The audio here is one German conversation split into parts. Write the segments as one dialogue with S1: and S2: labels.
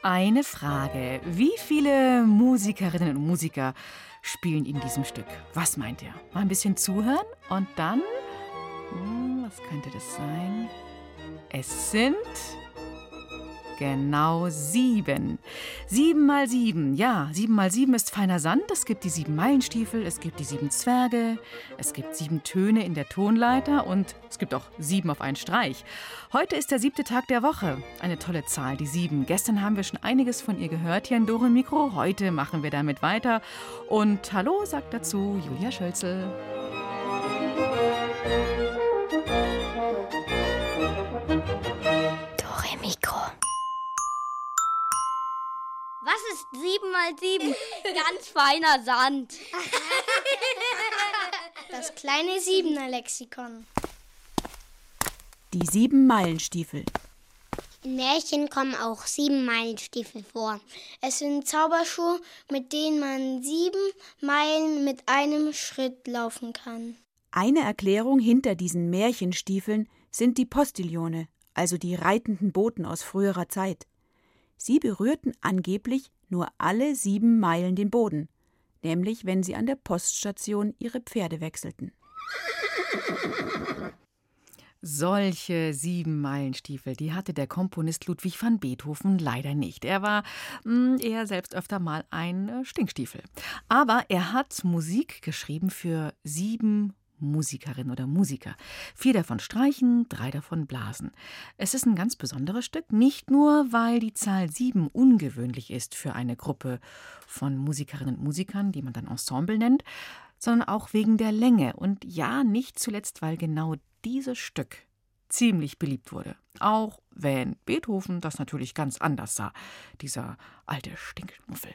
S1: eine Frage. Wie viele Musikerinnen und Musiker spielen in diesem Stück? Was meint ihr? Mal ein bisschen zuhören und dann... was könnte das sein? Es sind... Genau 7. 7 mal 7. Ja, 7 mal 7 ist feiner Sand. Es gibt die 7 Meilenstiefel, es gibt die 7 Zwerge, es gibt 7 Töne in der Tonleiter und es gibt auch 7 auf einen Streich. Heute ist der 7. Tag der Woche. Eine tolle Zahl, die 7. Gestern haben wir schon einiges von ihr gehört hier in Dore Mikro. Heute machen wir damit weiter. Und hallo sagt dazu Julia Schölzel.
S2: Dore Mikro.
S3: Was ist 7 mal 7? Ganz feiner Sand.
S4: Das kleine Siebener-Lexikon.
S5: Die 7 Meilenstiefel.
S4: In Märchen kommen auch 7 Meilenstiefel vor. Es sind Zauberschuhe, mit denen man 7 Meilen mit einem Schritt laufen kann.
S5: Eine Erklärung hinter diesen Märchenstiefeln sind die Postillone, also die reitenden Boten aus früherer Zeit. Sie berührten angeblich nur alle 7 Meilen den Boden, nämlich wenn sie an der Poststation ihre Pferde wechselten.
S1: Solche 7 Meilenstiefel, die hatte der Komponist Ludwig van Beethoven leider nicht. Er war eher selbst öfter mal ein Stinkstiefel. Aber er hat Musik geschrieben für 7 Musikerinnen oder Musiker. 4 davon streichen, 3 davon blasen. Es ist ein ganz besonderes Stück, nicht nur, weil die Zahl 7 ungewöhnlich ist für eine Gruppe von Musikerinnen und Musikern, die man dann Ensemble nennt, sondern auch wegen der Länge und ja, nicht zuletzt, weil genau dieses Stück ziemlich beliebt wurde. Auch wenn Beethoven das natürlich ganz anders sah, dieser alte Stinkmuffel.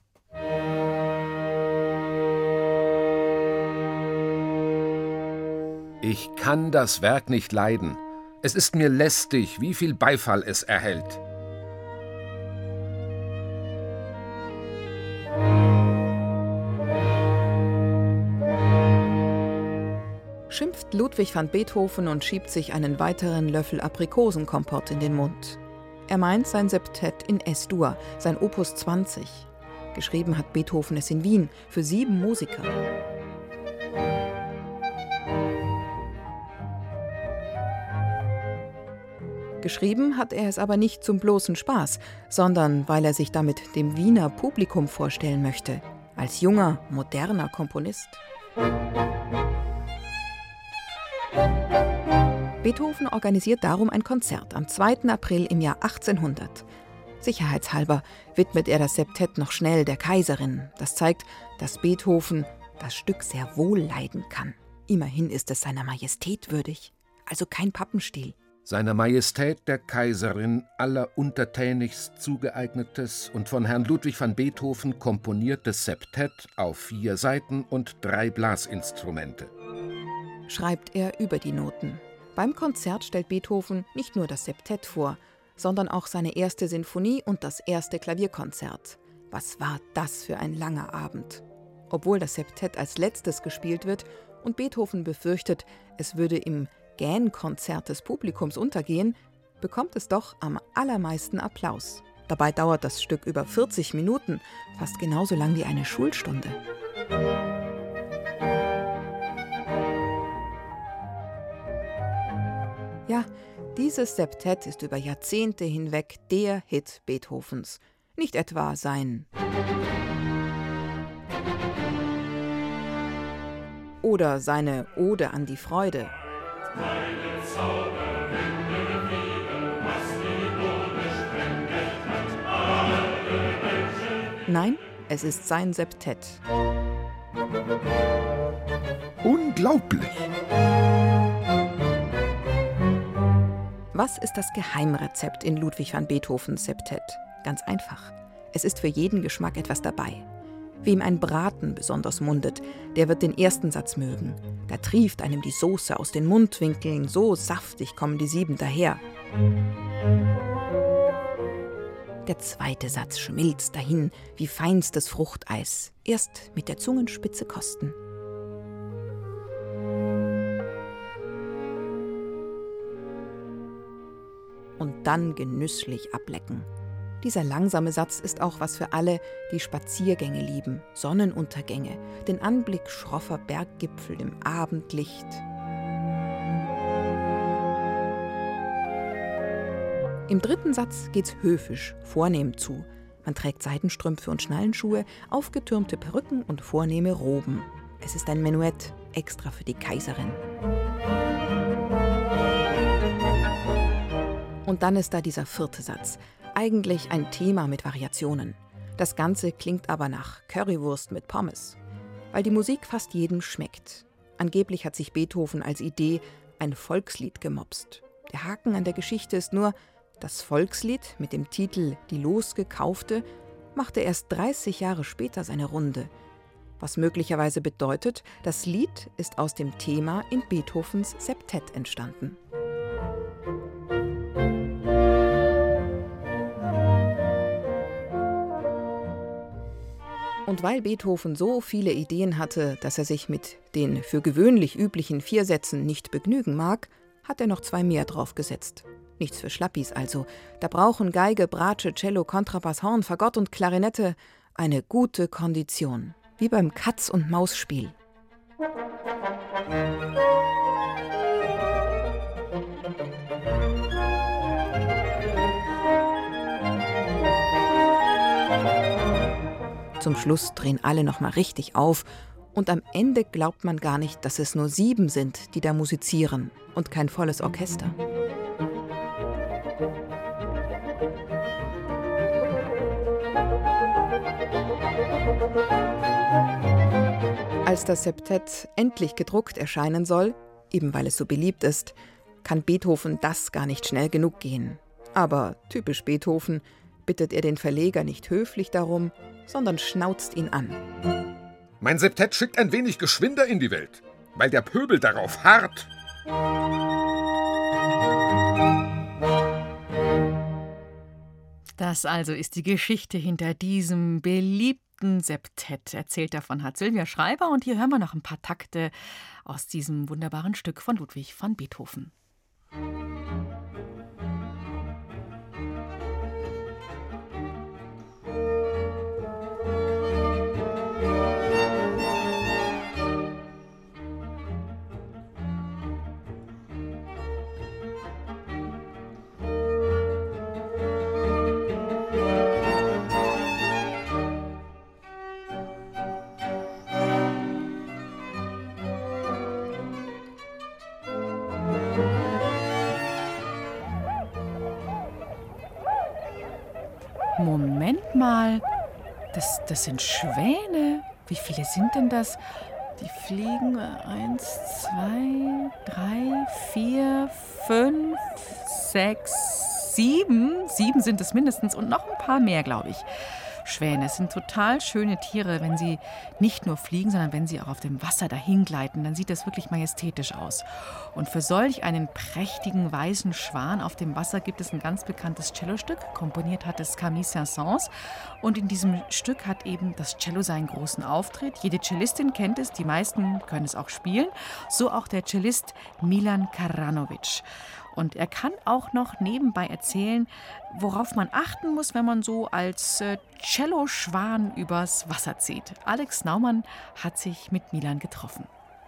S6: Ich kann das Werk nicht leiden. Es ist mir lästig, wie viel Beifall es erhält.
S7: Schimpft Ludwig van Beethoven und schiebt sich einen weiteren Löffel Aprikosenkompott in den Mund. Er meint sein Septett in S-Dur, sein Opus 20. Geschrieben hat Beethoven es in Wien für 7 Musiker. Geschrieben hat er es aber nicht zum bloßen Spaß, sondern weil er sich damit dem Wiener Publikum vorstellen möchte, als junger, moderner Komponist. Beethoven organisiert darum ein Konzert am 2. April im Jahr 1800. Sicherheitshalber widmet er das Septett noch schnell der Kaiserin. Das zeigt, dass Beethoven das Stück sehr wohl leiden kann. Immerhin ist es seiner Majestät würdig, also kein Pappenstiel.
S6: Seiner Majestät der Kaiserin alleruntertänigst zugeeignetes und von Herrn Ludwig van Beethoven komponiertes Septett auf 4 Saiten und 3 Blasinstrumente.
S7: Schreibt er über die Noten. Beim Konzert stellt Beethoven nicht nur das Septett vor, sondern auch seine erste Sinfonie und das erste Klavierkonzert. Was war das für ein langer Abend? Obwohl das Septett als letztes gespielt wird und Beethoven befürchtet, es würde im Gähnkonzert des Publikums untergehen, bekommt es doch am allermeisten Applaus. Dabei dauert das Stück über 40 Minuten, fast genauso lang wie eine Schulstunde. Ja, dieses Septett ist über Jahrzehnte hinweg der Hit Beethovens. Nicht etwa sein oder seine Ode an die Freude.
S8: Meine Zauberwinde wieder, was die Mode spendet hat, alle Menschen.
S7: Nein, es ist sein Septett.
S6: Unglaublich!
S7: Was ist das Geheimrezept in Ludwig van Beethovens Septett? Ganz einfach. Es ist für jeden Geschmack etwas dabei. Wem ein Braten besonders mundet, der wird den ersten Satz mögen. Da trieft einem die Soße aus den Mundwinkeln, so saftig kommen die 7 daher. Der zweite Satz schmilzt dahin wie feinstes Fruchteis. Erst mit der Zungenspitze kosten. Und dann genüsslich ablecken. Dieser langsame Satz ist auch was für alle, die Spaziergänge lieben, Sonnenuntergänge, den Anblick schroffer Berggipfel im Abendlicht. Im dritten Satz geht's höfisch, vornehm zu. Man trägt Seidenstrümpfe und Schnallenschuhe, aufgetürmte Perücken und vornehme Roben. Es ist ein Menuett, extra für die Kaiserin. Und dann ist da dieser vierte Satz. Eigentlich ein Thema mit Variationen. Das Ganze klingt aber nach Currywurst mit Pommes. Weil die Musik fast jedem schmeckt. Angeblich hat sich Beethoven als Idee ein Volkslied gemopst. Der Haken an der Geschichte ist nur, das Volkslied mit dem Titel »Die Losgekaufte« machte erst 30 Jahre später seine Runde. Was möglicherweise bedeutet, das Lied ist aus dem Thema in Beethovens Septett entstanden. Und weil Beethoven so viele Ideen hatte, dass er sich mit den für gewöhnlich üblichen 4 Sätzen nicht begnügen mag, hat er noch 2 mehr draufgesetzt. Nichts für Schlappis also. Da brauchen Geige, Bratsche, Cello, Kontrabass, Horn, Fagott und Klarinette eine gute Kondition. Wie beim Katz-und-Maus-Spiel. Zum Schluss drehen alle noch mal richtig auf und am Ende glaubt man gar nicht, dass es nur 7 sind, die da musizieren und kein volles Orchester. Als das Septett endlich gedruckt erscheinen soll, eben weil es so beliebt ist, kann Beethoven das gar nicht schnell genug gehen. Aber typisch Beethoven bittet er den Verleger nicht höflich darum, sondern schnauzt ihn an.
S6: Mein Septett schickt ein wenig geschwinder in die Welt, weil der Pöbel darauf harrt.
S1: Das also ist die Geschichte hinter diesem beliebten Septett. Erzählt davon hat Sylvia Schreiber und hier hören wir noch ein paar Takte aus diesem wunderbaren Stück von Ludwig van Beethoven. Moment mal, das sind Schwäne. Wie viele sind denn das? Die fliegen 1, 2, 3, 4, 5, 6, 7. 7 sind es mindestens und noch ein paar mehr, glaube ich. Schwäne sind total schöne Tiere, wenn sie nicht nur fliegen, sondern wenn sie auch auf dem Wasser dahingleiten, dann sieht das wirklich majestätisch aus. Und für solch einen prächtigen weißen Schwan auf dem Wasser gibt es ein ganz bekanntes Cellostück, komponiert hat es Camille Saint-Saëns. Und in diesem Stück hat eben das Cello seinen großen Auftritt. Jede Cellistin kennt es, die meisten können es auch spielen, so auch der Cellist Milan Karanovic. Und er kann auch noch nebenbei erzählen, worauf man achten muss, wenn man so als Celloschwan übers Wasser zieht. Alex Naumann hat sich mit Milan getroffen.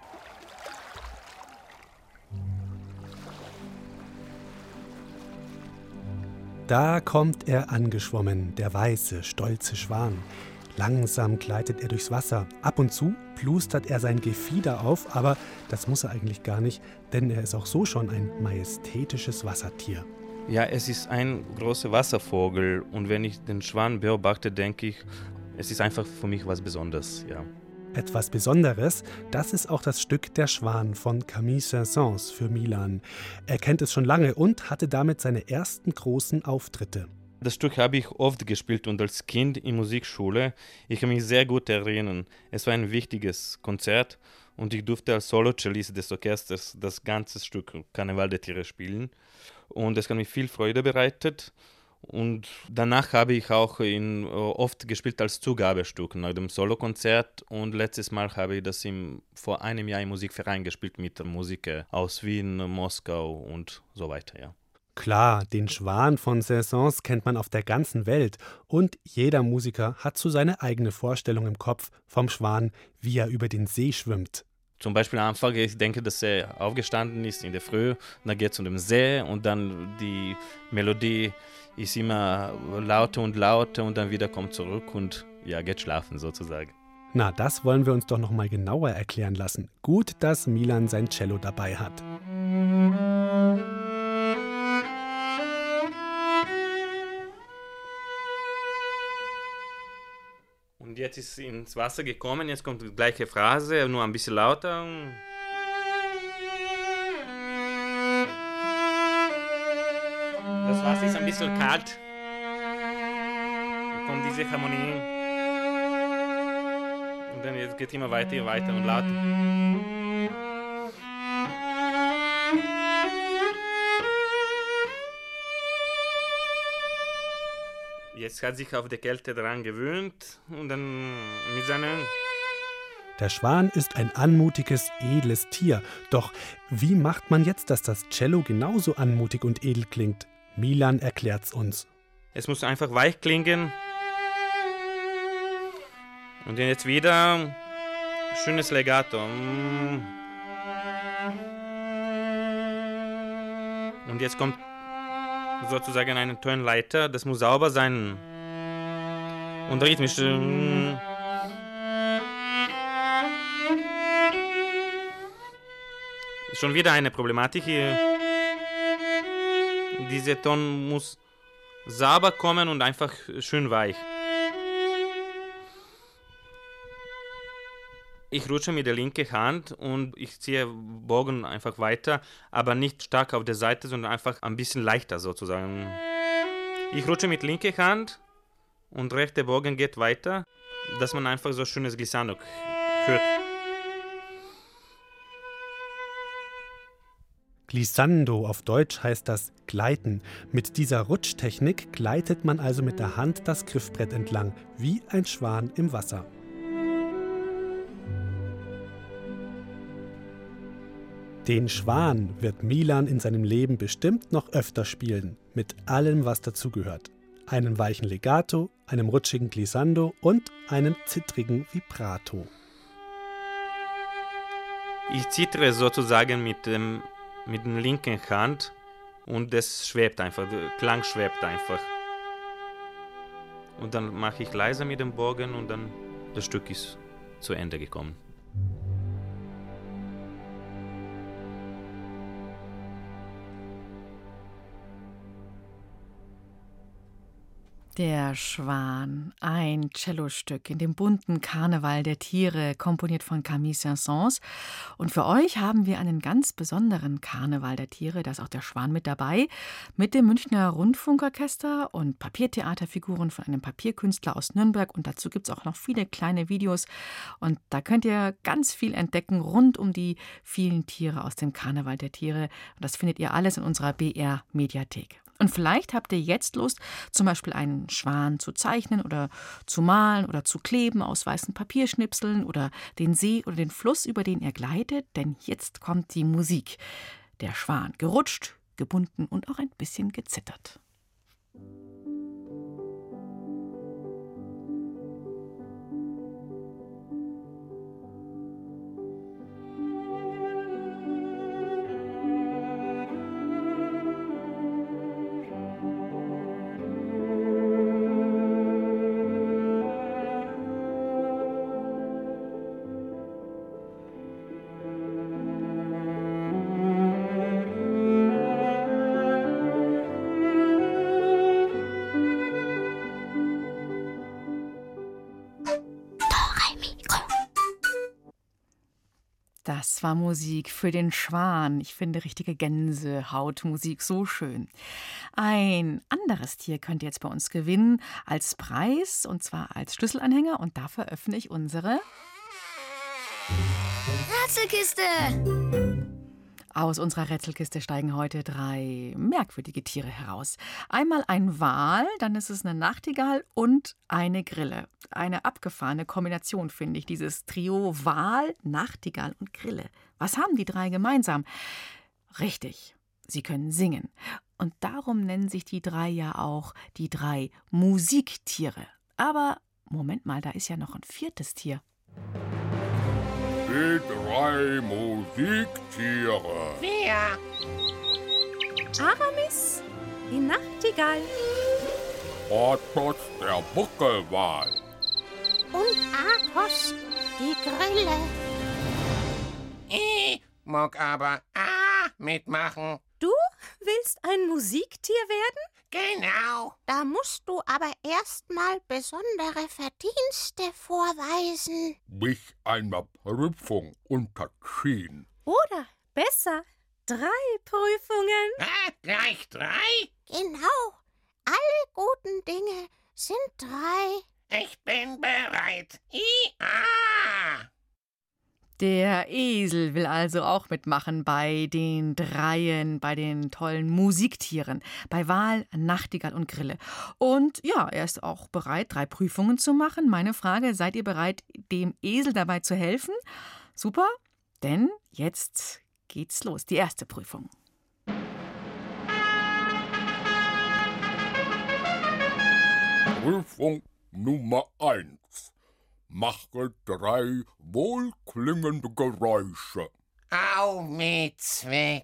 S2: Da kommt er angeschwommen, der weiße, stolze Schwan. Langsam gleitet er durchs Wasser. Ab und zu plustert er sein Gefieder auf, aber das muss er eigentlich gar nicht, denn er ist auch so schon ein majestätisches Wassertier.
S9: Ja, es ist ein großer Wasservogel und wenn ich den Schwan beobachte, denke ich, es ist einfach für mich was Besonderes, ja.
S2: Etwas Besonderes, das ist auch das Stück Der Schwan von Camille Saint-Saëns für Milan. Er kennt es schon lange und hatte damit seine ersten großen Auftritte.
S9: Das Stück habe ich oft gespielt und als Kind in Musikschule. Ich kann mich sehr gut erinnern. Es war ein wichtiges Konzert und ich durfte als Solo-Cellist des Orchesters das ganze Stück Karneval der Tiere spielen. Und es hat mir viel Freude bereitet. Und danach habe ich auch oft gespielt als Zugabestück nach dem Solokonzert. Und letztes Mal habe ich das vor einem Jahr im Musikverein gespielt mit Musikern aus Wien, Moskau und so weiter, ja.
S2: Klar, den Schwan von Saint-Saëns kennt man auf der ganzen Welt und jeder Musiker hat so seine eigene Vorstellung im Kopf vom Schwan, wie er über den See schwimmt.
S9: Zum Beispiel am Anfang, ich denke, dass er aufgestanden ist in der Früh, dann geht es um den See und dann die Melodie ist immer lauter und lauter und dann wieder kommt zurück und ja, geht schlafen sozusagen.
S2: Na, das wollen wir uns doch noch mal genauer erklären lassen. Gut, dass Milan sein Cello dabei hat.
S9: Und jetzt ist sie ins Wasser gekommen, jetzt kommt die gleiche Phrase, nur ein bisschen lauter. Das Wasser ist ein bisschen kalt. Dann kommt diese Harmonie. Und dann jetzt geht es immer weiter und lauter. Jetzt hat sich auf die Kälte dran gewöhnt und dann mit seinen...
S2: Der Schwan ist ein anmutiges, edles Tier. Doch wie macht man jetzt, dass das Cello genauso anmutig und edel klingt? Milan erklärt's uns.
S9: Es muss einfach weich klingen. Und dann jetzt wieder schönes Legato. Und jetzt kommt sozusagen eine Tonleiter, das muss sauber sein und rhythmisch. Schon wieder eine Problematik hier. Dieser Ton muss sauber kommen und einfach schön weich. Ich rutsche mit der linken Hand und ich ziehe Bogen einfach weiter, aber nicht stark auf der Seite, sondern einfach ein bisschen leichter sozusagen. Ich rutsche mit linker Hand und rechter Bogen geht weiter, dass man einfach so schönes Glissando hört.
S2: Glissando, auf Deutsch heißt das Gleiten. Mit dieser Rutschtechnik gleitet man also mit der Hand das Griffbrett entlang, wie ein Schwan im Wasser. Den Schwan wird Milan in seinem Leben bestimmt noch öfter spielen, mit allem, was dazugehört. Einem weichen Legato, einem rutschigen Glissando und einem zittrigen Vibrato.
S9: Ich zittere sozusagen mit der linken Hand und das schwebt einfach, der Klang schwebt einfach. Und dann mache ich leiser mit dem Bogen und dann das Stück ist zu Ende gekommen.
S1: Der Schwan, ein Cellostück in dem bunten Karneval der Tiere, komponiert von Camille Saint-Saëns. Und für euch haben wir einen ganz besonderen Karneval der Tiere, da ist auch der Schwan mit dabei, mit dem Münchner Rundfunkorchester und Papiertheaterfiguren von einem Papierkünstler aus Nürnberg. Und dazu gibt es auch noch viele kleine Videos. Und da könnt ihr ganz viel entdecken rund um die vielen Tiere aus dem Karneval der Tiere. Und das findet ihr alles in unserer BR-Mediathek. Und vielleicht habt ihr jetzt Lust, zum Beispiel einen Schwan zu zeichnen oder zu malen oder zu kleben aus weißen Papierschnipseln oder den See oder den Fluss, über den ihr gleitet, denn jetzt kommt die Musik. Der Schwan, gerutscht, gebunden und auch ein bisschen gezittert. Das war Musik für den Schwan. Ich finde richtige Gänsehautmusik so schön. Ein anderes Tier könnt ihr jetzt bei uns gewinnen als Preis, und zwar als Schlüsselanhänger. Und dafür öffne ich unsere
S3: Rätselkiste.
S1: Aus unserer Rätselkiste steigen heute 3 merkwürdige Tiere heraus. Einmal ein Wal, dann ist es eine Nachtigall und eine Grille. Eine abgefahrene Kombination, finde ich, dieses Trio Wal, Nachtigall und Grille. Was haben die 3 gemeinsam? Richtig, sie können singen. Und darum nennen sich die 3 ja auch die 3 Musiktiere. Aber Moment mal, da ist ja noch ein 4. Tier.
S8: Die 3 Musiktiere.
S10: Wer?
S11: Aramis, die Nachtigall.
S8: Athos, der Buckelwal.
S10: Und Athos, die Grille.
S12: Mag aber mitmachen.
S11: Du willst ein Musiktier werden?
S12: Genau.
S10: Da musst du aber erstmal besondere Verdienste vorweisen.
S8: Mich einer Prüfung unterziehen.
S11: Oder besser, 3 Prüfungen.
S12: Gleich 3?
S10: Genau. Alle guten Dinge sind 3.
S12: Ich bin bereit.
S1: Der Esel will also auch mitmachen bei den 3, bei den tollen Musiktieren, bei Wal, Nachtigall und Grille. Und ja, er ist auch bereit, 3 Prüfungen zu machen. Meine Frage, seid ihr bereit, dem Esel dabei zu helfen? Super, denn jetzt geht's los, die erste Prüfung.
S8: Prüfung Nummer 1. Mache 3 wohlklingende Geräusche.
S12: Au mit Zweck.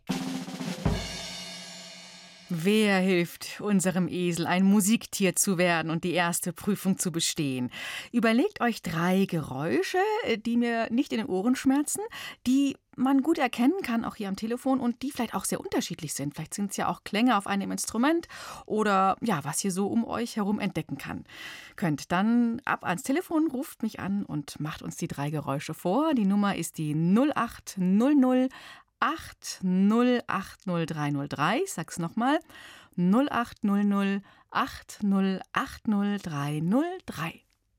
S1: Wer hilft unserem Esel, ein Musiktier zu werden und die erste Prüfung zu bestehen? Überlegt euch 3 Geräusche, die mir nicht in den Ohren schmerzen, die man gut erkennen kann, auch hier am Telefon, und die vielleicht auch sehr unterschiedlich sind. Vielleicht sind es ja auch Klänge auf einem Instrument oder ja, was ihr so um euch herum entdecken könnt. Dann ab ans Telefon, ruft mich an und macht uns die 3 Geräusche vor. Die Nummer ist die 0800 8080303. Ich sag's nochmal. 0800 8080303.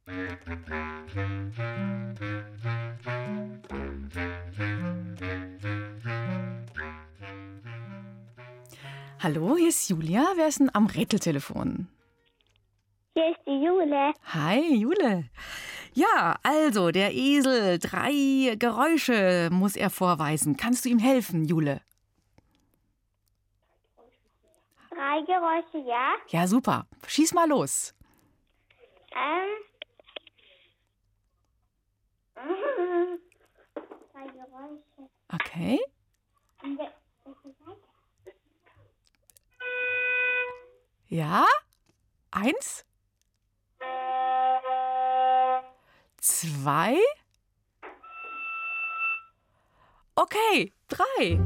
S1: Hallo, hier ist Julia. Wer ist denn am Rätseltelefon?
S4: Hier ist die Jule.
S1: Hi, Jule. Ja, also der Esel, 3 Geräusche muss er vorweisen. Kannst du ihm helfen, Jule?
S4: 3 Geräusche, ja.
S1: Ja, super. Schieß mal los.
S4: 3 Geräusche.
S1: Okay. Ja? 1? 2? Okay, 3.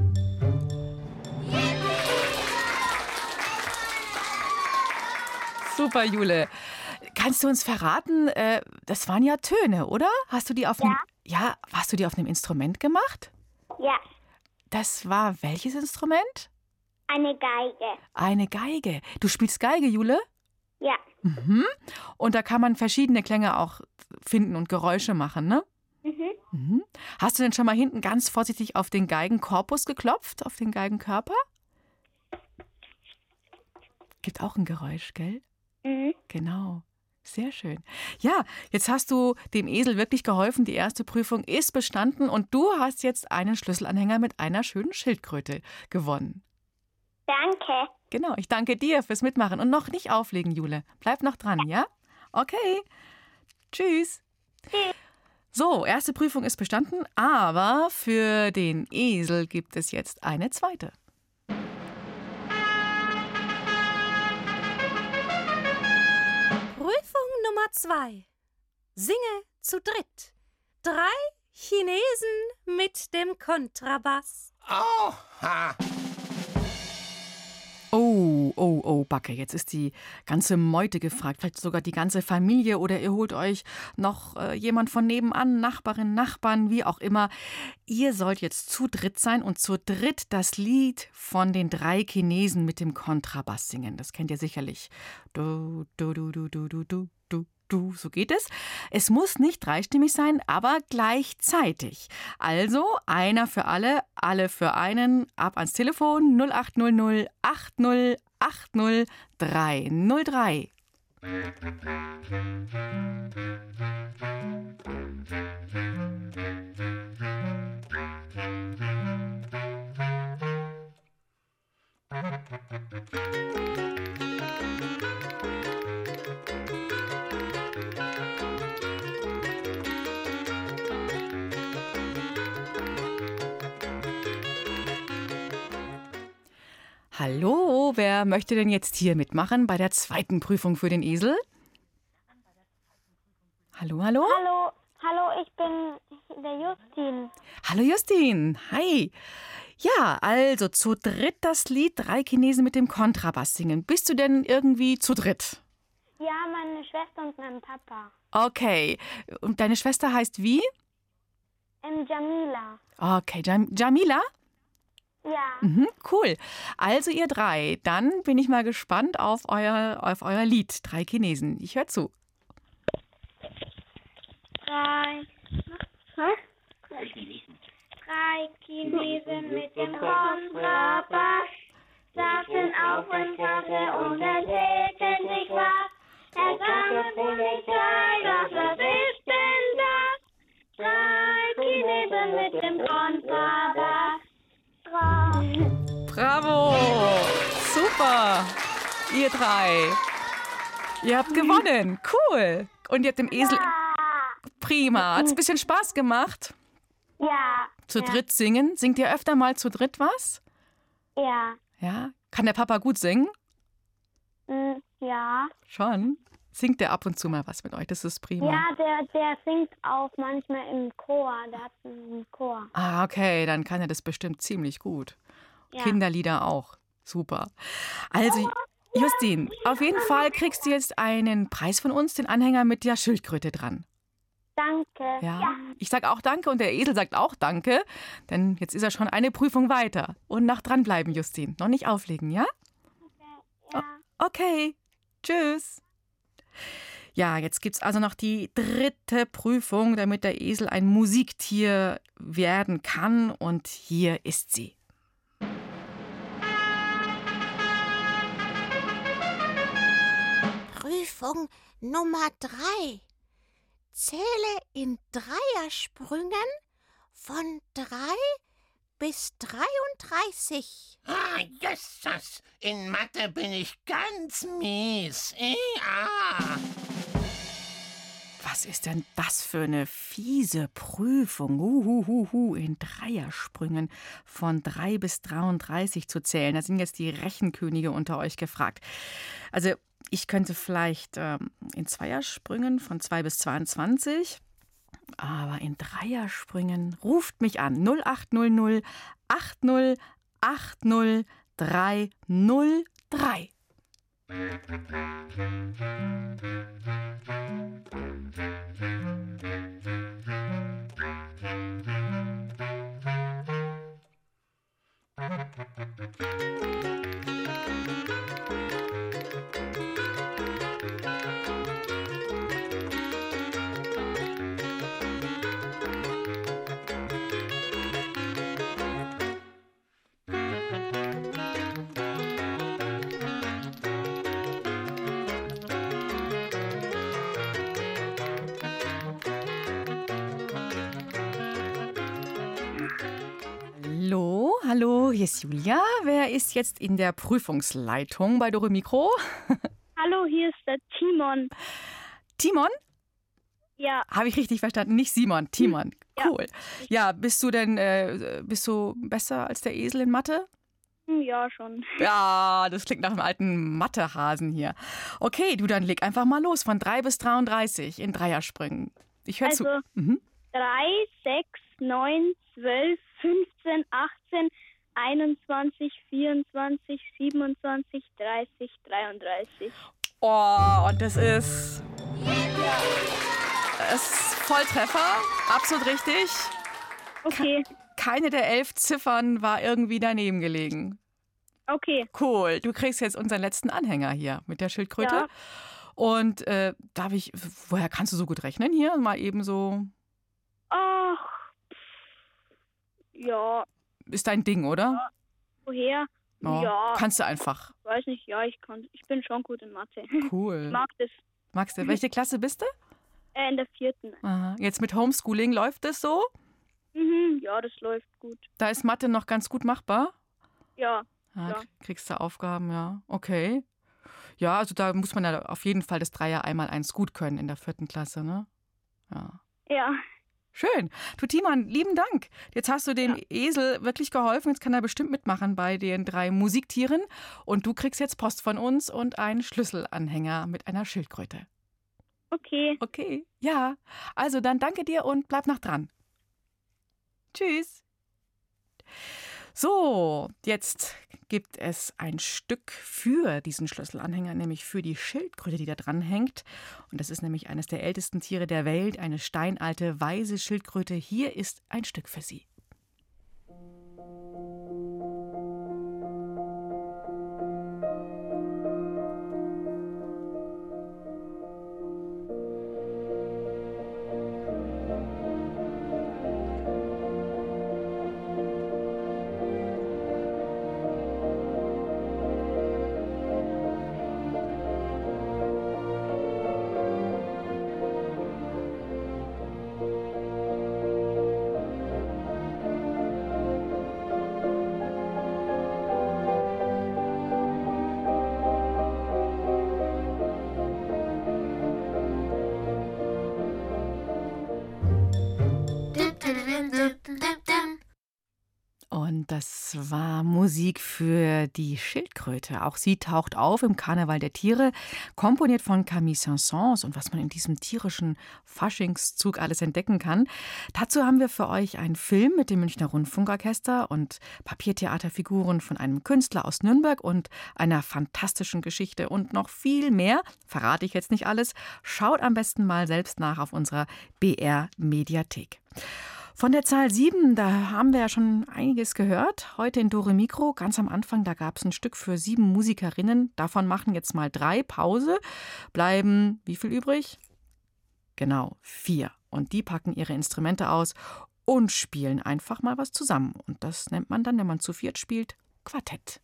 S1: Super, Jule. Kannst du uns verraten, das waren ja Töne, oder? Hast du die auf einem, hast du die auf einem Instrument gemacht?
S4: Ja.
S1: Das war welches Instrument?
S4: Eine Geige.
S1: Eine Geige. Du spielst Geige, Jule?
S4: Ja.
S1: Mhm. Und da kann man verschiedene Klänge auch finden und Geräusche machen, ne?
S4: Mhm.
S1: Mhm. Hast du denn schon mal hinten ganz vorsichtig auf den Geigenkorpus geklopft, auf den Geigenkörper? Gibt auch ein Geräusch, gell?
S4: Mhm.
S1: Genau. Sehr schön. Ja, jetzt hast du dem Esel wirklich geholfen. Die erste Prüfung ist bestanden und du hast jetzt einen Schlüsselanhänger mit einer schönen Schildkröte gewonnen.
S4: Danke.
S1: Genau, ich danke dir fürs Mitmachen. Und noch nicht auflegen, Jule. Bleib noch dran, ja? Okay. Tschüss.
S4: Tschüss.
S1: So, erste Prüfung ist bestanden, aber für den Esel gibt es jetzt eine zweite.
S11: Prüfung Nummer 2. Singe zu dritt. 3 Chinesen mit dem Kontrabass.
S12: Oha!
S1: Oh, Backe, jetzt ist die ganze Meute gefragt, vielleicht sogar die ganze Familie oder ihr holt euch noch jemand von nebenan, Nachbarin, Nachbarn, wie auch immer. Ihr sollt jetzt zu dritt sein und zu dritt das Lied von den 3 Chinesen mit dem Kontrabass singen. Das kennt ihr sicherlich. Du, du, du, du, du, du, du, du. So geht es. Es muss nicht dreistimmig sein, aber gleichzeitig. Also einer für alle für einen. Ab ans Telefon 0800 80 303. Hallo, wer möchte denn jetzt hier mitmachen bei der zweiten Prüfung für den Esel? Hallo, hallo?
S13: Hallo, ich bin der Justin.
S1: Hallo Justin, hi. Ja, also zu dritt das Lied 3 Chinesen mit dem Kontrabass singen. Bist du denn irgendwie zu dritt?
S13: Ja, meine Schwester und mein Papa.
S1: Okay, und deine Schwester heißt wie?
S13: Jamila.
S1: Okay, Jamila?
S13: Ja.
S1: Cool. Also ihr 3, dann bin ich mal gespannt auf euer Lied 3 Chinesen. Ich höre zu.
S13: 3 Chinesen mit dem Kontrabass saßen auf dem Kaffee und erzählten sich was. Er sang wohl nicht gleich, doch was ist denn das? 3 Chinesen mit dem Kontrabass.
S1: Bravo! Super! Ihr 3. Ihr habt gewonnen. Cool. Und ihr habt dem Esel... Prima. Hat es ein bisschen Spaß gemacht?
S13: Ja.
S1: Zu dritt singen? Singt ihr öfter mal zu dritt was?
S13: Ja.
S1: Ja? Kann der Papa gut singen?
S13: Ja.
S1: Schon? Singt der ab und zu mal was mit euch? Das ist prima.
S13: Ja, der singt auch manchmal im Chor. Der hat einen Chor.
S1: Ah, okay. Dann kann er das bestimmt ziemlich gut.
S13: Ja.
S1: Kinderlieder auch. Super. Also, Justin, auf jeden Fall kriegst du jetzt einen Preis von uns, den Anhänger mit der Schildkröte dran.
S13: Danke.
S1: Ja. Ich sag auch Danke und der Esel sagt auch Danke, denn jetzt ist er schon eine Prüfung weiter. Und nach dranbleiben, Justin. Noch nicht auflegen, ja? Okay. Tschüss. Ja, jetzt gibt's also noch die 3. Prüfung, damit der Esel ein Musiktier werden kann. Und hier ist sie.
S10: Prüfung Nummer 3. Zähle in Dreiersprüngen von 3 bis 33.
S12: Ah, Jesus, in Mathe bin ich ganz mies. Ja.
S1: Was ist denn das für eine fiese Prüfung? In Dreiersprüngen von 3 bis 33 zu zählen. Da sind jetzt die Rechenkönige unter euch gefragt. Also ich könnte vielleicht in Zweiersprüngen von 2 bis 22, aber in Dreiersprüngen ruft mich an 0800 80 80 303. Hallo, hier ist Julia. Wer ist jetzt in der Prüfungsleitung bei Dore Mikro?
S13: Hallo, hier ist der Timon.
S1: Timon?
S13: Ja.
S1: Habe ich richtig verstanden? Nicht Simon, Timon. Cool. Ja, bist du besser als der Esel in Mathe?
S13: Ja, schon.
S1: Ja, das klingt nach einem alten Mathehasen hier. Okay, du, dann leg einfach mal los von 3 bis 33 in Dreiersprüngen. Ich höre zu.
S13: 3, 6, 9, 12, 15, 18, 21, 24, 27, 30, 33.
S1: Oh, und das ist... Das ist Volltreffer, absolut richtig.
S13: Okay.
S1: Keine der 11 Ziffern war irgendwie daneben gelegen.
S13: Okay.
S1: Cool, du kriegst jetzt unseren letzten Anhänger hier mit der Schildkröte.
S13: Ja.
S1: Und woher kannst du so gut rechnen hier? Mal eben so...
S13: Ach, ja.
S1: Ist dein Ding, oder?
S13: Ja. Woher?
S1: Oh,
S13: ja.
S1: Kannst du einfach.
S13: Weiß nicht, ja, ich bin schon gut in Mathe.
S1: Cool.
S13: Ich mag das.
S1: Magst du? Welche Klasse bist du?
S13: In der 4.
S1: Aha. Jetzt mit Homeschooling läuft es so?
S13: Ja, das läuft gut.
S1: Da ist Mathe noch ganz gut machbar?
S13: Ja.
S1: Ja. Kriegst du Aufgaben, ja. Okay. Ja, also da muss man ja auf jeden Fall das Dreier einmal eins gut können in der 4. Klasse, ne? Ja.
S13: Ja.
S1: Schön. Du Timon, lieben Dank. Jetzt hast du dem Esel wirklich geholfen. Jetzt kann er bestimmt mitmachen bei den 3 Musiktieren. Und du kriegst jetzt Post von uns und einen Schlüsselanhänger mit einer Schildkröte.
S13: Okay.
S1: Okay, ja. Also dann danke dir und bleib noch dran. Tschüss. So, jetzt gibt es ein Stück für diesen Schlüsselanhänger, nämlich für die Schildkröte, die da dran hängt. Und das ist nämlich eines der ältesten Tiere der Welt, eine steinalte, weise Schildkröte. Hier ist ein Stück für sie. Und das war Musik für die Schildkröte. Auch sie taucht auf im Karneval der Tiere, komponiert von Camille Saint-Saëns. Und was man in diesem tierischen Faschingszug alles entdecken kann. Dazu haben wir für euch einen Film mit dem Münchner Rundfunkorchester und Papiertheaterfiguren von einem Künstler aus Nürnberg und einer fantastischen Geschichte und noch viel mehr. Verrate ich jetzt nicht alles. Schaut am besten mal selbst nach auf unserer BR-Mediathek. Von der Zahl 7, da haben wir ja schon einiges gehört. Heute in Dore Mikro, ganz am Anfang, da gab es ein Stück für 7 Musikerinnen. Davon machen jetzt mal 3 Pause. Bleiben wie viel übrig? Genau, 4. Und die packen ihre Instrumente aus und spielen einfach mal was zusammen. Und das nennt man dann, wenn man zu 4 spielt, Quartett.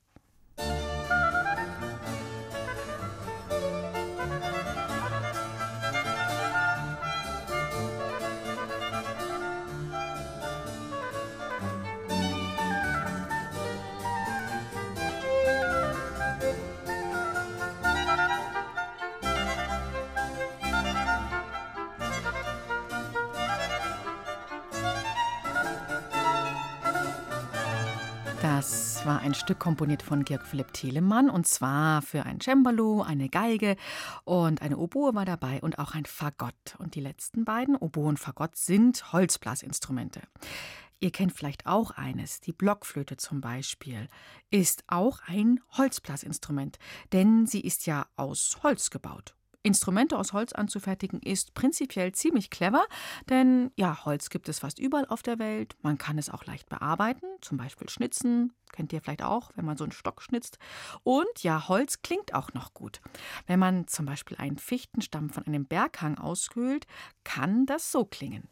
S1: Das war ein Stück komponiert von Georg Philipp Telemann und zwar für ein Cembalo, eine Geige und eine Oboe war dabei und auch ein Fagott. Und die letzten beiden, Oboe und Fagott, sind Holzblasinstrumente. Ihr kennt vielleicht auch eines, die Blockflöte zum Beispiel, ist auch ein Holzblasinstrument, denn sie ist ja aus Holz gebaut. Instrumente aus Holz anzufertigen ist prinzipiell ziemlich clever, denn ja, Holz gibt es fast überall auf der Welt. Man kann es auch leicht bearbeiten, zum Beispiel schnitzen, kennt ihr vielleicht auch, wenn man so einen Stock schnitzt. Und ja, Holz klingt auch noch gut. Wenn man zum Beispiel einen Fichtenstamm von einem Berghang aushöhlt, kann das so klingen.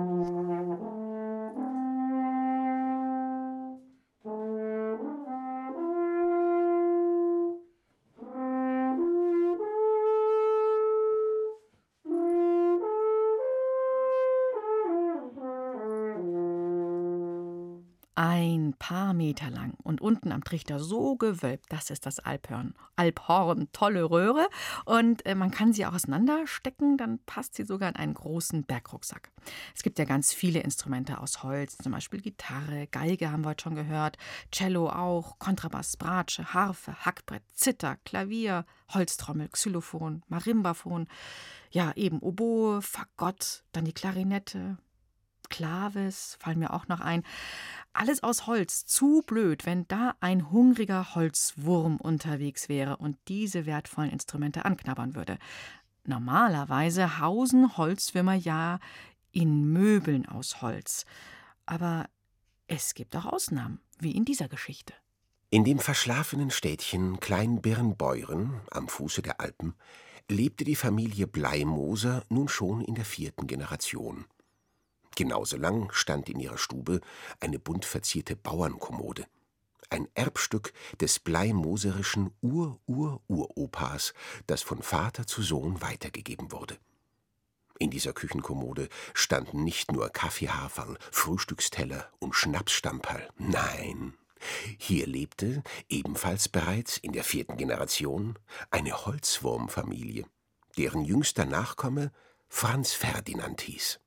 S1: Ein paar Meter lang und unten am Trichter so gewölbt, das ist das Alphorn. Tolle Röhre und man kann sie auch auseinanderstecken, dann passt sie sogar in einen großen Bergrucksack. Es gibt ja ganz viele Instrumente aus Holz, zum Beispiel Gitarre, Geige haben wir heute schon gehört, Cello auch, Kontrabass, Bratsche, Harfe, Hackbrett, Zither, Klavier, Holztrommel, Xylophon, Marimbaphon, ja eben Oboe, Fagott, dann die Klarinette, Claves, fallen mir auch noch ein. Alles aus Holz, zu blöd, wenn da ein hungriger Holzwurm unterwegs wäre und diese wertvollen Instrumente anknabbern würde. Normalerweise hausen Holzwürmer ja in Möbeln aus Holz. Aber es gibt auch Ausnahmen, wie in dieser Geschichte.
S14: In dem verschlafenen Städtchen Kleinbirnbeuren am Fuße der Alpen lebte die Familie Bleimoser nun schon in der 4. Generation. Genauso lang stand in ihrer Stube eine bunt verzierte Bauernkommode. Ein Erbstück des bleimoserischen Uropas, das von Vater zu Sohn weitergegeben wurde. In dieser Küchenkommode standen nicht nur Kaffeehaferl, Frühstücksteller und Schnapsstamperl. Nein, Hier lebte, ebenfalls bereits in der 4. Generation, eine Holzwurmfamilie, deren jüngster Nachkomme Franz Ferdinand hieß.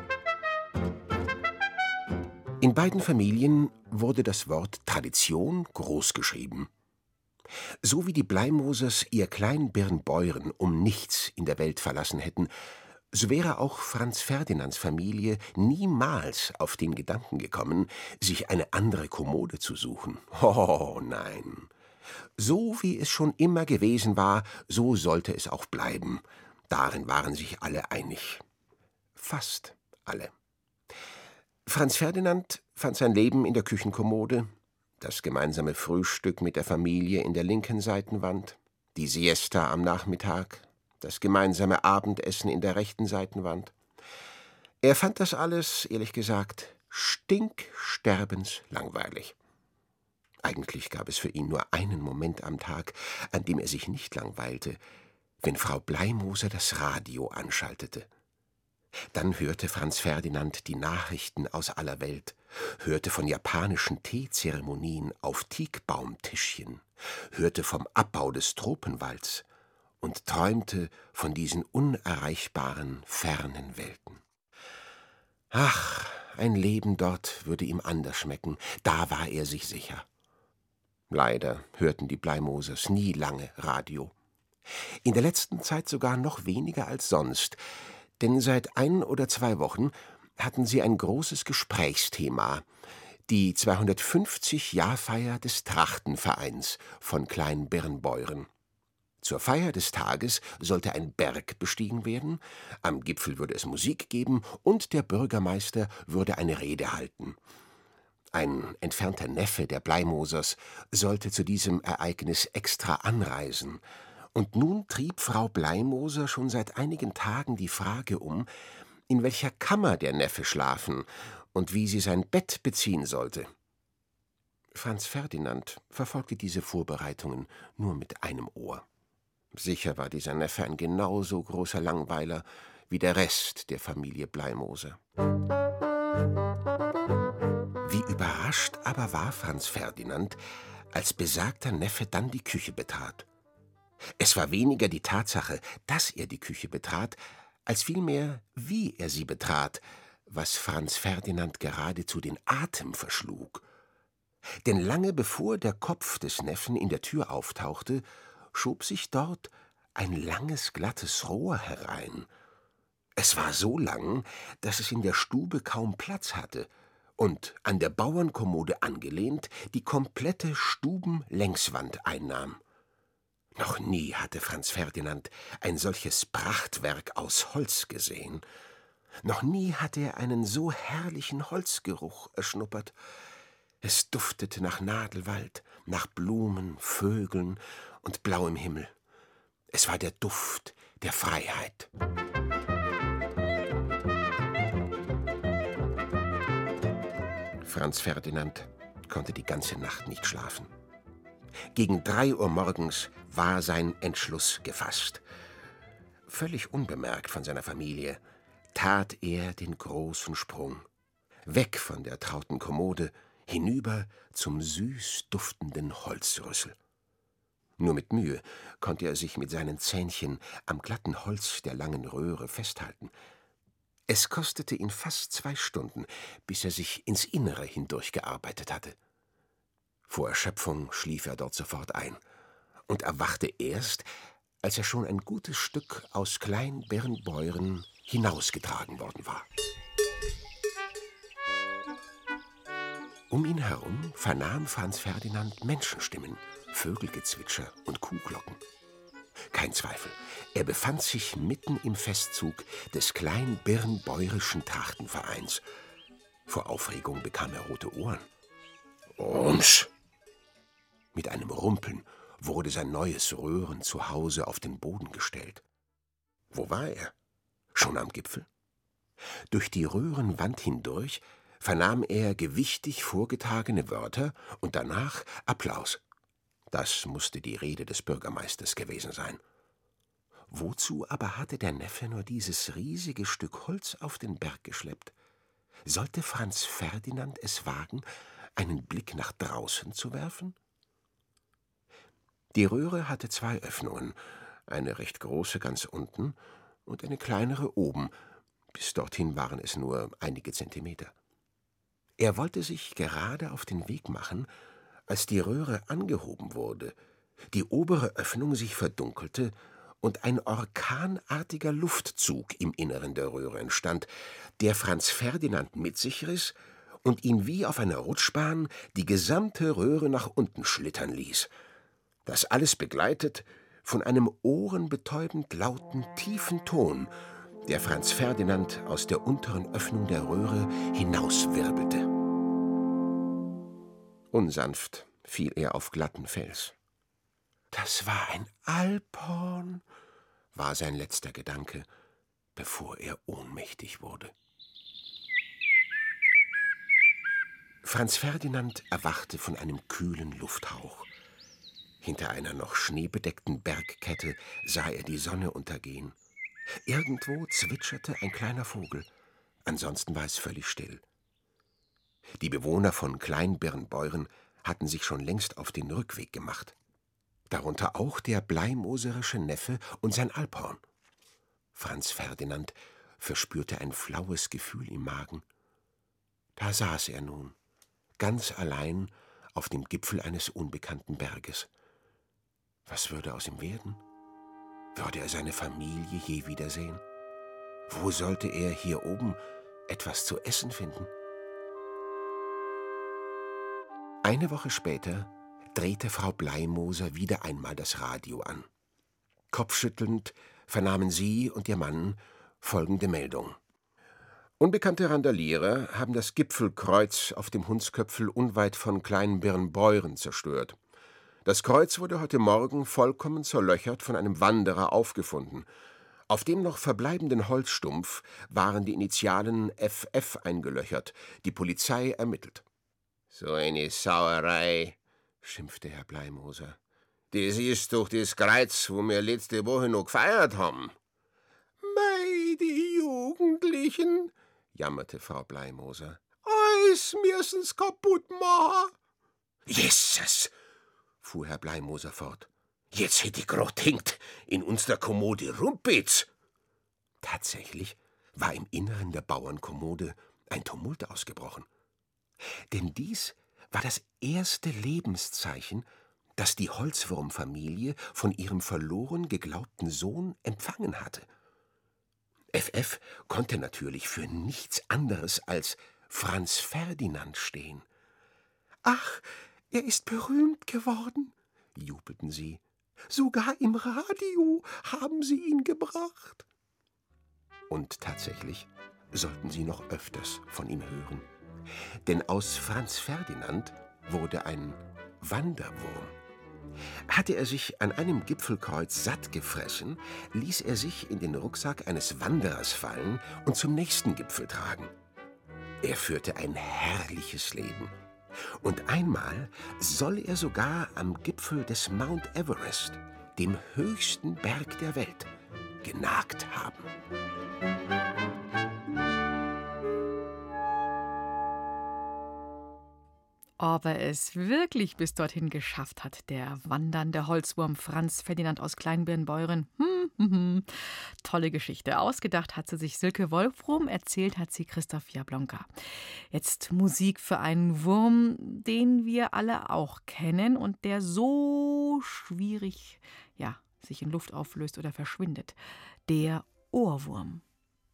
S14: In beiden Familien wurde das Wort Tradition großgeschrieben. So wie die Bleimosers ihr Kleinbirnbeuren um nichts in der Welt verlassen hätten, so wäre auch Franz Ferdinands Familie niemals auf den Gedanken gekommen, sich eine andere Kommode zu suchen. Oh nein. So wie es schon immer gewesen war, so sollte es auch bleiben. Darin waren sich alle einig. Fast alle. Franz Ferdinand fand sein Leben in der Küchenkommode, das gemeinsame Frühstück mit der Familie in der linken Seitenwand, die Siesta am Nachmittag, das gemeinsame Abendessen in der rechten Seitenwand. Er fand das alles, ehrlich gesagt, stinksterbenslangweilig. Eigentlich gab es für ihn nur einen Moment am Tag, an dem er sich nicht langweilte, wenn Frau Bleimoser das Radio anschaltete. Dann hörte Franz Ferdinand die Nachrichten aus aller Welt, hörte von japanischen Teezeremonien auf Teakbaumtischchen, hörte vom Abbau des Tropenwalds und träumte von diesen unerreichbaren, fernen Welten. Ach, ein Leben dort würde ihm anders schmecken, da war er sich sicher. Leider hörten die Bleimosers nie lange Radio. In der letzten Zeit sogar noch weniger als sonst, denn seit 1 oder 2 Wochen hatten sie ein großes Gesprächsthema, die 250-Jahrfeier des Trachtenvereins von Kleinbirnbeuren. Zur Feier des Tages sollte ein Berg bestiegen werden, am Gipfel würde es Musik geben und der Bürgermeister würde eine Rede halten. Ein entfernter Neffe der Bleimosers sollte zu diesem Ereignis extra anreisen. Und nun trieb Frau Bleimoser schon seit einigen Tagen die Frage um, in welcher Kammer der Neffe schlafen und wie sie sein Bett beziehen sollte. Franz Ferdinand verfolgte diese Vorbereitungen nur mit einem Ohr. Sicher war dieser Neffe ein genauso großer Langweiler wie der Rest der Familie Bleimoser. Wie überrascht aber war Franz Ferdinand, als besagter Neffe dann die Küche betrat. Es war weniger die Tatsache, dass er die Küche betrat, als vielmehr, wie er sie betrat, was Franz Ferdinand geradezu den Atem verschlug. Denn lange bevor der Kopf des Neffen in der Tür auftauchte, schob sich dort ein langes, glattes Rohr herein. Es war so lang, dass es in der Stube kaum Platz hatte und, an der Bauernkommode angelehnt, die komplette Stubenlängswand einnahm. Noch nie hatte Franz Ferdinand ein solches Prachtwerk aus Holz gesehen. Noch nie hatte er einen so herrlichen Holzgeruch erschnuppert. Es duftete nach Nadelwald, nach Blumen, Vögeln und blauem Himmel. Es war der Duft der Freiheit. Franz Ferdinand konnte die ganze Nacht nicht schlafen. Gegen 3 Uhr morgens war sein Entschluss gefasst. Völlig unbemerkt von seiner Familie tat er den großen Sprung. Weg von der trauten Kommode, hinüber zum süß duftenden Holzrüssel. Nur mit Mühe konnte er sich mit seinen Zähnchen am glatten Holz der langen Röhre festhalten. Es kostete ihn fast 2 Stunden, bis er sich ins Innere hindurchgearbeitet hatte. Vor Erschöpfung schlief er dort sofort ein und erwachte erst, als er schon ein gutes Stück aus Kleinbirnbeuren hinausgetragen worden war. Um ihn herum vernahm Franz Ferdinand Menschenstimmen, Vögelgezwitscher und Kuhglocken. Kein Zweifel, er befand sich mitten im Festzug des Kleinbirnbeurischen Trachtenvereins. Vor Aufregung bekam er rote Ohren. Rums! Mit einem Rumpeln wurde sein neues Röhrenzuhause auf den Boden gestellt. Wo war er? Schon am Gipfel? Durch die Röhrenwand hindurch vernahm er gewichtig vorgetragene Wörter und danach Applaus. Das musste die Rede des Bürgermeisters gewesen sein. Wozu aber hatte der Neffe nur dieses riesige Stück Holz auf den Berg geschleppt? Sollte Franz Ferdinand es wagen, einen Blick nach draußen zu werfen? Die Röhre hatte 2 Öffnungen, eine recht große ganz unten und eine kleinere oben. Bis dorthin waren es nur einige Zentimeter. Er wollte sich gerade auf den Weg machen, als die Röhre angehoben wurde, die obere Öffnung sich verdunkelte und ein orkanartiger Luftzug im Inneren der Röhre entstand, der Franz Ferdinand mit sich riss und ihn wie auf einer Rutschbahn die gesamte Röhre nach unten schlittern ließ. Das alles begleitet von einem ohrenbetäubend lauten, tiefen Ton, der Franz Ferdinand aus der unteren Öffnung der Röhre hinauswirbelte. Unsanft fiel er auf glatten Fels. »Das war ein Alphorn«, war sein letzter Gedanke, bevor er ohnmächtig wurde. Franz Ferdinand erwachte von einem kühlen Lufthauch. Hinter einer noch schneebedeckten Bergkette sah er die Sonne untergehen. Irgendwo zwitscherte ein kleiner Vogel, ansonsten war es völlig still. Die Bewohner von Kleinbirnbeuren hatten sich schon längst auf den Rückweg gemacht. Darunter auch der bleimoserische Neffe und sein Alphorn. Franz Ferdinand verspürte ein flaues Gefühl im Magen. Da saß er nun, ganz allein auf dem Gipfel eines unbekannten Berges. Was würde aus ihm werden? Würde er seine Familie je wiedersehen? Wo sollte er hier oben etwas zu essen finden? Eine Woche später drehte Frau Bleimoser wieder einmal das Radio an. Kopfschüttelnd vernahmen sie und ihr Mann folgende Meldung. Unbekannte Randalierer haben das Gipfelkreuz auf dem Hundsköpfel unweit von Kleinbirnbeuren zerstört. Das Kreuz wurde heute Morgen vollkommen zerlöchert von einem Wanderer aufgefunden. Auf dem noch verbleibenden Holzstumpf waren die Initialen FF eingelöchert. Die Polizei ermittelt. »So eine Sauerei«, schimpfte Herr Bleimoser. »Das ist doch das Kreuz, wo wir letzte Woche noch gefeiert haben.« »Mei, die Jugendlichen«, jammerte Frau Bleimoser. »Alles müssen's kaputt machen.« »Jesus«, fuhr Herr Bleimoser fort. »Jetzt hätt ich grad hinkt, in unserer Kommode rumpitz.« Tatsächlich war im Inneren der Bauernkommode ein Tumult ausgebrochen. Denn dies war das erste Lebenszeichen, das die Holzwurmfamilie von ihrem verloren geglaubten Sohn empfangen hatte. FF konnte natürlich für nichts anderes als Franz Ferdinand stehen. »Ach, er ist berühmt geworden«, jubelten sie. »Sogar im Radio haben sie ihn gebracht.« Und tatsächlich sollten sie noch öfters von ihm hören. Denn aus Franz Ferdinand wurde ein Wanderwurm. Hatte er sich an einem Gipfelkreuz satt gefressen, ließ er sich in den Rucksack eines Wanderers fallen und zum nächsten Gipfel tragen. Er führte ein herrliches Leben. Und einmal soll er sogar am Gipfel des Mount Everest, dem höchsten Berg der Welt, genagt haben.
S1: Ob er es wirklich bis dorthin geschafft hat, der wandernde Holzwurm Franz Ferdinand aus Kleinbirnbeuren. Tolle Geschichte. Ausgedacht hat sie sich Silke Wolfrum, erzählt hat sie Christoph Jablonka. Jetzt Musik für einen Wurm, den wir alle auch kennen und der so schwierig, sich in Luft auflöst oder verschwindet. Der Ohrwurm.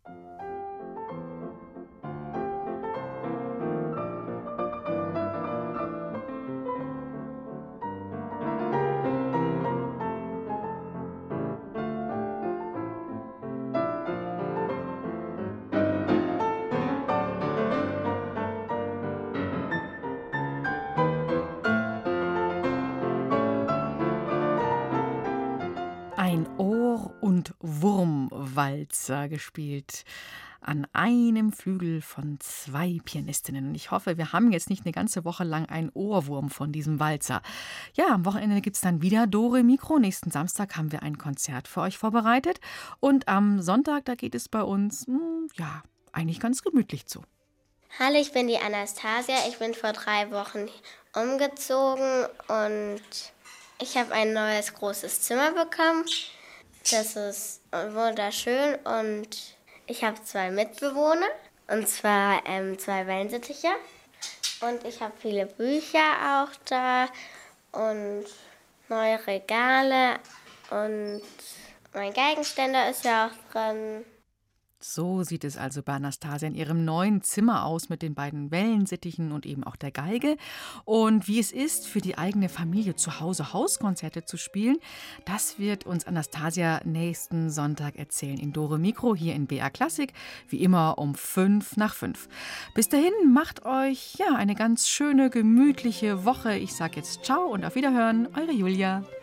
S1: Ein Ohr- und Wurmwalzer gespielt an einem Flügel von 2 Pianistinnen. Und ich hoffe, wir haben jetzt nicht eine ganze Woche lang einen Ohrwurm von diesem Walzer. Ja, am Wochenende gibt es dann wieder Dore Mikro. Nächsten Samstag haben wir ein Konzert für euch vorbereitet. Und am Sonntag, da geht es bei uns, eigentlich ganz gemütlich zu.
S4: Hallo, ich bin die Anastasia. Ich bin vor 3 Wochen umgezogen und ich habe ein neues großes Zimmer bekommen. Das ist wunderschön und ich habe 2 Mitbewohner, und zwar 2 Wellensittiche. Und ich habe viele Bücher auch da und neue Regale und mein Geigenständer ist ja auch drin.
S1: So sieht es also bei Anastasia in ihrem neuen Zimmer aus mit den beiden Wellensittichen und eben auch der Geige. Und wie es ist, für die eigene Familie zu Hause Hauskonzerte zu spielen, das wird uns Anastasia nächsten Sonntag erzählen in Dore Mikro hier in BR Klassik, wie immer um 5:05. Bis dahin macht euch eine ganz schöne, gemütliche Woche. Ich sage jetzt Ciao und auf Wiederhören, eure Julia.